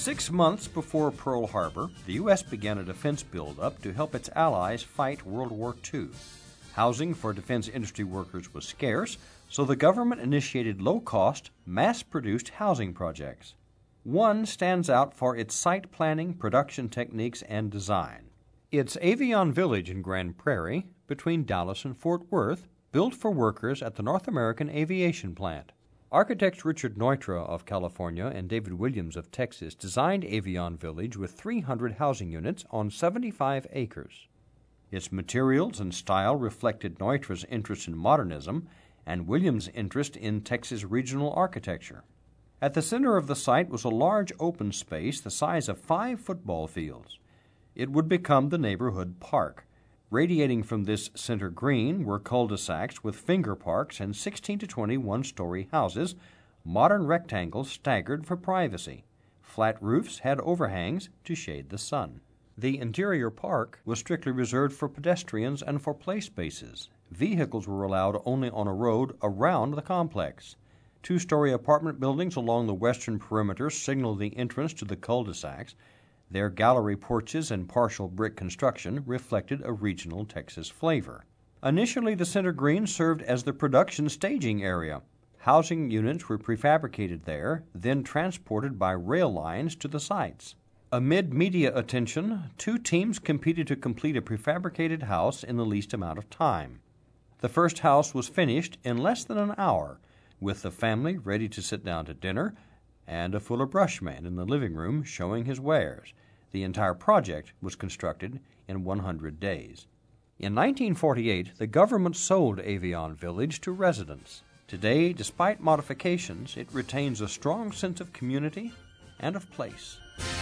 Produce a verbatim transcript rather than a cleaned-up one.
Six months before Pearl Harbor, the U S began a defense buildup to help its allies fight World War Two. Housing for defense industry workers was scarce, so the government initiated low-cost, mass-produced housing projects. One stands out for its site planning, production techniques, and design. It's Avion Village in Grand Prairie, between Dallas and Fort Worth, built for workers at the North American Aviation Plant. Architects Richard Neutra of California and David Williams of Texas designed Avion Village with three hundred housing units on seventy-five acres. Its materials and style reflected Neutra's interest in modernism and Williams' interest in Texas regional architecture. At the center of the site was a large open space the size of five football fields. It would become the neighborhood park. Radiating from this center green were cul-de-sacs with finger parks and sixteen to twenty one-story houses, modern rectangles staggered for privacy. Flat roofs had overhangs to shade the sun. The interior park was strictly reserved for pedestrians and for play spaces. Vehicles were allowed only on a road around the complex. Two-story apartment buildings along the western perimeter signaled the entrance to the cul-de-sacs. Their gallery porches and partial brick construction reflected a regional Texas flavor. Initially, the center green served as the production staging area. Housing units were prefabricated there, then transported by rail lines to the sites. Amid media attention, two teams competed to complete a prefabricated house in the least amount of time. The first house was finished in less than an hour, with the family ready to sit down to dinner and a Fuller Brush man in the living room showing his wares. The entire project was constructed in one hundred days. In nineteen forty-eight, the government sold Avion Village to residents. Today, despite modifications, it retains a strong sense of community and of place.